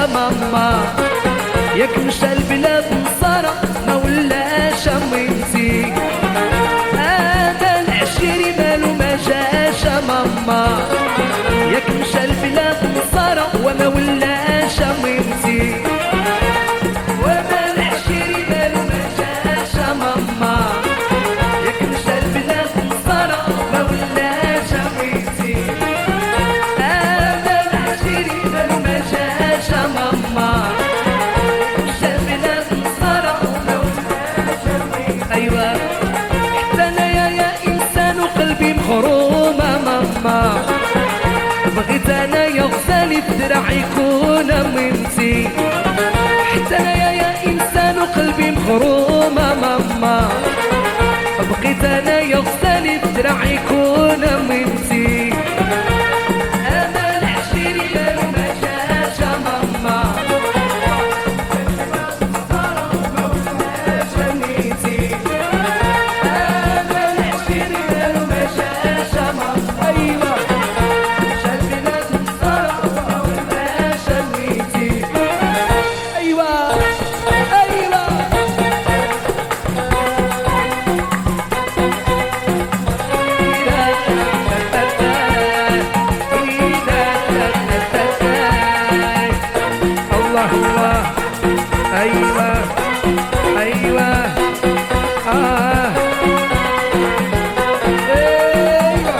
ماما ياك مشى البلاد نصارى ما ولاش اميتي. هذا العشيري مالو ما جاش ماما ياك مشى البلاد نصارى وما ولاش اميتي. وما العشيري مالو ما جاش ماما ياك مشى البلاد نصارى ما ولاش اميتي. هذا العشيري مالو ما جاش ماما مشى البلاد نصارى وما ولاش اميتي. ايوا حتى انايا يا انسان وقلبي مخرومه ماما بغيت انايا غزالي في دراعي يكون امينتي. حتى انايا يا انسان وقلبي مخرومه ماما بغيت انايا غزالي في دراعي يكون امينتي. انا العشيري مالو ما جاش ماما ما ولاش امينتي. انا العشيري مالو ما جاش ماما ايوا مشى البلاد نصارى وما ولاش امينتي. ايوا ايوا الله الله ايوا ايوا ايوا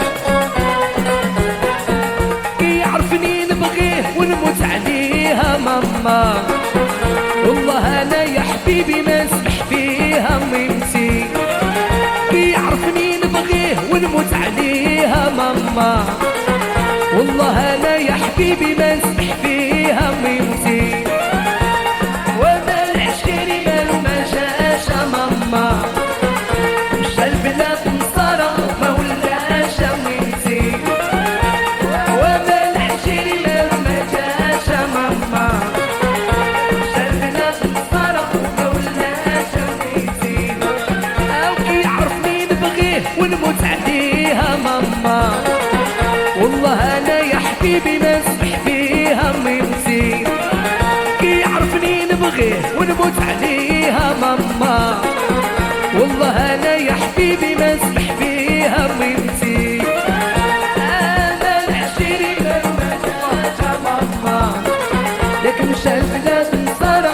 يعرفني نبغيه ونموت عليها ماما والله انا يا حبيبي ما نسمح فيها ميمتي. يعرفني نبغيه ونموت عليها ماما والله انا يا حبيبي ما نسمح فيها ميمتي. وما العشيري مالو ما جاش ماما مشى البلاد نصارى ما ولاش امينتي. وما العشيري مالو ما جاش ماما مشى البلاد نصارى ما ولاش امينتي. او كي يعرفني نبغيه ونموت عليها ماما والله انا يا حبيبي ما نسمح فيها ميمتي. كي يعرفني نبغيه ونموت عليها ماما والله انا يا حبيبي ما نسمح فيها ميمتي. انا العشيري مالو ما جاش ماما لك مشى البلاد نصارى.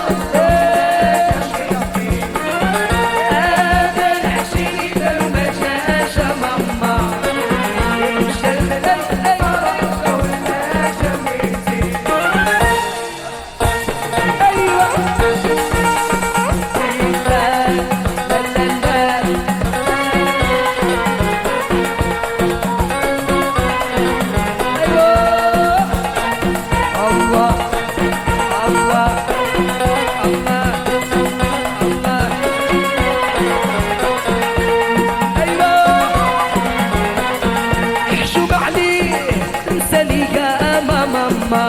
انا العشيري مالو ما جاش ماما مشى البلاد نصارى ما ولاش امينتي. ايوا لا لا لا ايوا الله الله الله الله ايوا حشوم عليه انسى لي يا ماما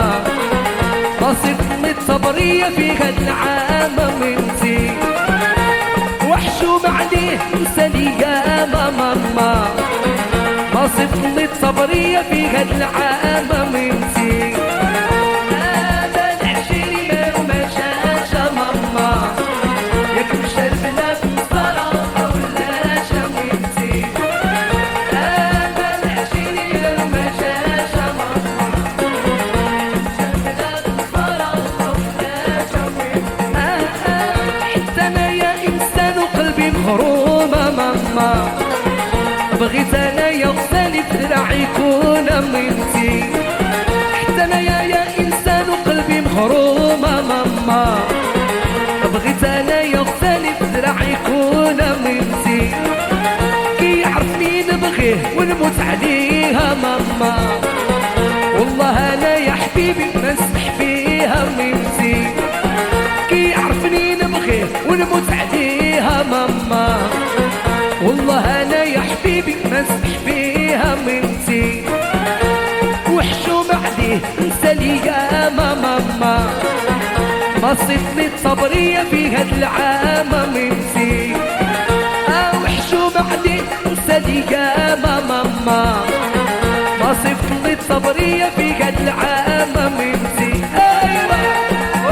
بسيطني الصبرية في هاد العام منتي. وحشوم عليه انسى لي يا ماما بسيطني الصبرية في هاد العام منتي. هذا العشيري مالو ما جاش ماما ياك مشى البلاد نصارى ما ولاش امينتي. هذا العشيري مالو ما جاش ماما مشى البلاد نصارى ما ولاش امينتي. حتى انايا انسان وقلبي مخرومه ماما بغيت انايا غزالي في دراعي يكون امينتي. حتى انايا يا انسان وقلبي مخرومه ماما بغيت انايا غزالي في دراعي يكون امينتي. كي يعرفني نبغيه ونموت عليها ماما والله انا يا حبيبي ما نسمح فيها ميمتي. كي يعرفني نبغيه ونموت عليها ماما والله انا يا حبيبي ما نسمح فيها ميمتي. وحشوم عليه انسى لي يا ماما بسيطني الصبرية في هاد العام ميمتي. وحشوم عليه انسى لي يا ماما بسيطني الصبرية في هاد العام ميمتي. ايوا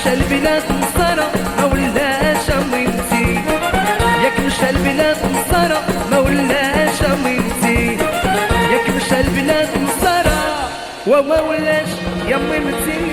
مشى البلاد نصارى ما ولاش اميمتي، ياك مشى البلاد نصارى ما ولاش اميمتي، ياك مشى البلاد نصارى وما ولاش يا اميمتي.